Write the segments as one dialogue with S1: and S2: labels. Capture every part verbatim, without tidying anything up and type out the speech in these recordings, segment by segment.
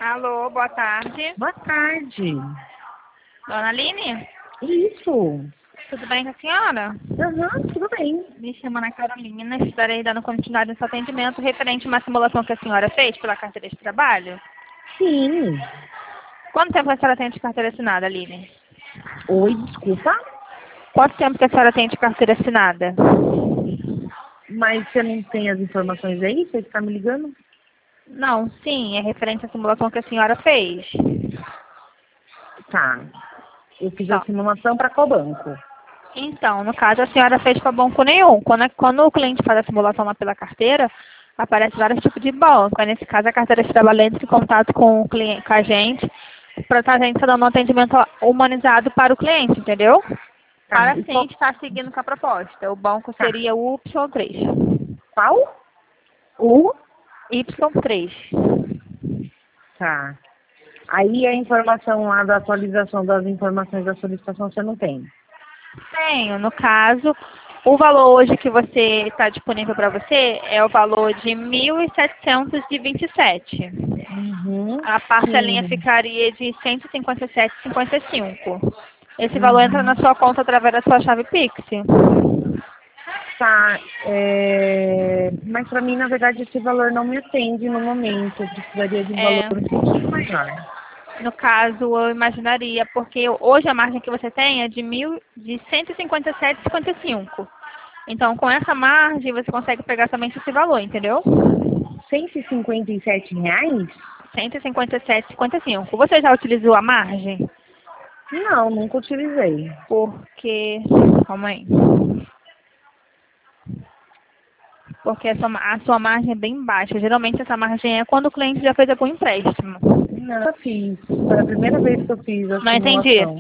S1: Alô, boa tarde.
S2: Boa tarde.
S1: Dona Aline?
S2: Isso.
S1: Tudo bem com a senhora?
S2: Aham, tudo bem.
S1: Me chamo Ana Carolina, estarei dando continuidade nesse atendimento referente a uma simulação que a senhora fez pela carteira de trabalho.
S2: Sim.
S1: Quanto tempo a senhora tem de carteira assinada, Aline?
S2: Oi, desculpa.
S1: Quanto tempo que a senhora tem de carteira assinada?
S2: Mas você não tem as informações aí? Você está me ligando?
S1: Não, sim, é referente à simulação que a senhora fez.
S2: Tá. Eu fiz a
S1: Tá.
S2: simulação para qual banco?
S1: Então, no caso, a senhora fez para banco nenhum. Quando, quando o cliente faz a simulação lá pela carteira, aparece vários tipos de banco. Aí, nesse caso, a carteira de trabalho entra em contato com, o cliente, com a gente, para a gente estar dando um atendimento humanizado para o cliente, entendeu?
S2: Tá.
S1: Para
S2: E
S1: sim
S2: qual...
S1: estar seguindo com a proposta. O banco
S2: Tá.
S1: seria o Y três.
S2: Qual? O?
S1: Y três.
S2: Tá. Aí a informação lá da atualização das informações da solicitação você não tem?
S1: Tenho. No caso, o valor hoje que você está disponível para você é o valor de mil setecentos e vinte e sete.
S2: Uhum.
S1: A parcelinha
S2: Sim.
S1: ficaria de cento e cinquenta e sete vírgula cinquenta e cinco. Esse valor entra na
S2: Uhum.
S1: sua conta através da sua chave Pix.
S2: Tá, é... mas para mim, na verdade, esse valor não me atende no momento. Eu precisaria de um valor
S1: É,
S2: um pouquinho maior.
S1: no caso, eu imaginaria, porque hoje a margem que você tem é de, mil, de cento e cinquenta e sete vírgula cinquenta e cinco. Então, com essa margem, você consegue pegar somente esse valor, entendeu?
S2: cento e cinquenta e sete reais?
S1: cento e cinquenta e sete vírgula cinquenta e cinco. Você já utilizou a margem?
S2: Não, nunca utilizei.
S1: Porque... Calma aí. Porque a sua, a sua margem é bem baixa. Geralmente essa margem é quando o cliente já fez algum empréstimo.
S2: Nunca fiz. Foi a primeira vez que eu fiz a
S1: Não entendi.
S2: simulação.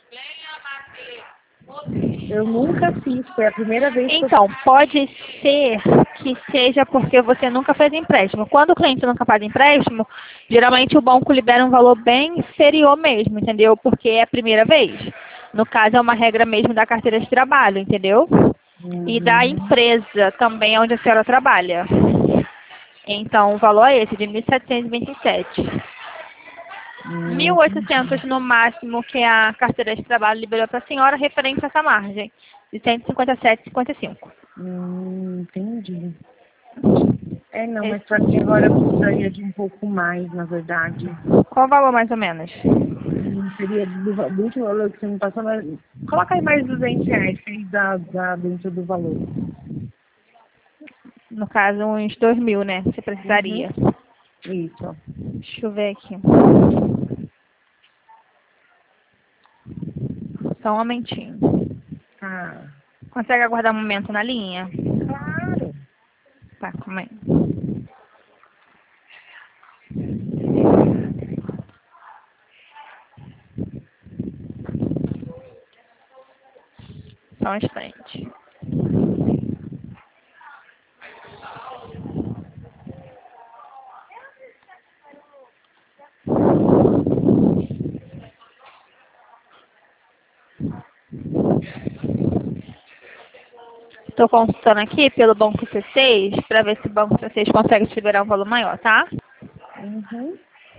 S2: Eu nunca fiz, foi a primeira vez que eu
S1: Então, pode ser que seja porque você nunca fez empréstimo. Quando o cliente nunca faz empréstimo, geralmente o banco libera um valor bem inferior mesmo, entendeu? Porque é a primeira vez. No caso, é uma regra mesmo da carteira de trabalho, entendeu? E da
S2: Uhum.
S1: empresa também onde a senhora trabalha. Então, o valor é esse, de mil setecentos e vinte e sete.
S2: Hum,
S1: mil e oitocentos
S2: entendi.
S1: no máximo que a carteira de trabalho liberou para a senhora referente a essa margem, de cento e cinquenta e sete vírgula cinquenta e cinco.
S2: Hum, entendi. É, não, mas para mim
S1: Esse-
S2: agora eu precisaria de um pouco mais, na verdade.
S1: Qual o valor mais ou menos?
S2: Hum, seria do, va- do último valor que você me passou, mas coloca aí mais duzentos reais, que aí dá, dá dentro do valor.
S1: No caso, uns dois mil, né? Você
S2: Uhum.
S1: precisaria.
S2: Isso.
S1: Deixa eu ver aqui. Só um momentinho.
S2: Ah,
S1: Consegue aguardar um momento na linha?
S2: claro.
S1: Tá, calma aí. Só um instante. Estou consultando aqui pelo banco C seis para ver se o banco C seis consegue te liberar um valor maior, tá?
S2: Uhum.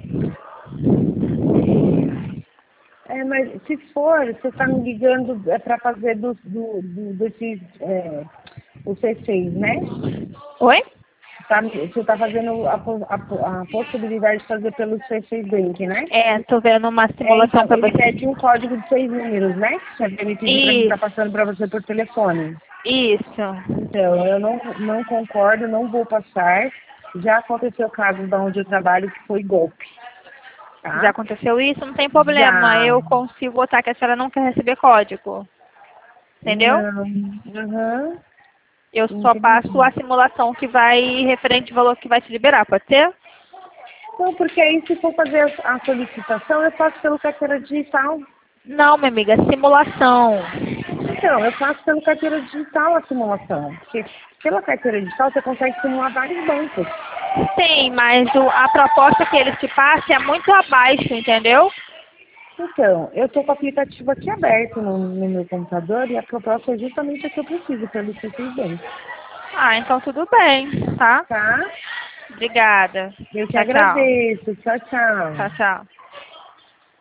S2: É, mas se for, você está me ligando é para fazer do, do, do, desses, é, o C seis, né?
S1: Oi?
S2: Tá, você está fazendo a, po- a, po- a possibilidade de fazer pelo C seis Bank, né?
S1: É, tô vendo uma
S2: É,
S1: simulação
S2: então,
S1: para
S2: ele
S1: você.
S2: pede um código de seis números, né? Que vai me pedir para mim estar
S1: Isso,
S2: passando para você por telefone.
S1: isso.
S2: Então, eu não, não concordo, não vou passar. Já aconteceu casos de onde eu trabalho que foi golpe,
S1: Já
S2: tá?
S1: aconteceu isso, não tem problema.
S2: Já.
S1: Eu consigo botar que a senhora não quer receber código. Entendeu?
S2: Não. Aham.
S1: Eu só passo
S2: Entendi.
S1: a simulação que vai referente ao valor que vai te liberar, pode ser?
S2: Não, porque aí se for fazer a a solicitação, eu faço pelo carteira digital.
S1: Não, minha amiga, simulação.
S2: Então, eu faço pelo carteira digital a simulação. Porque pela carteira digital você consegue simular vários bancos.
S1: Sim, mas o- a proposta que eles te passam é muito abaixo, entendeu?
S2: Então, eu estou com o aplicativo aqui aberto no, no meu computador e a proposta é justamente a que eu preciso pelo C seis Bank.
S1: Ah, então tudo bem, tá?
S2: Tá?
S1: Obrigada.
S2: Eu te
S1: Tchau, tchau.
S2: agradeço. Tchau, tchau.
S1: Tchau, tchau.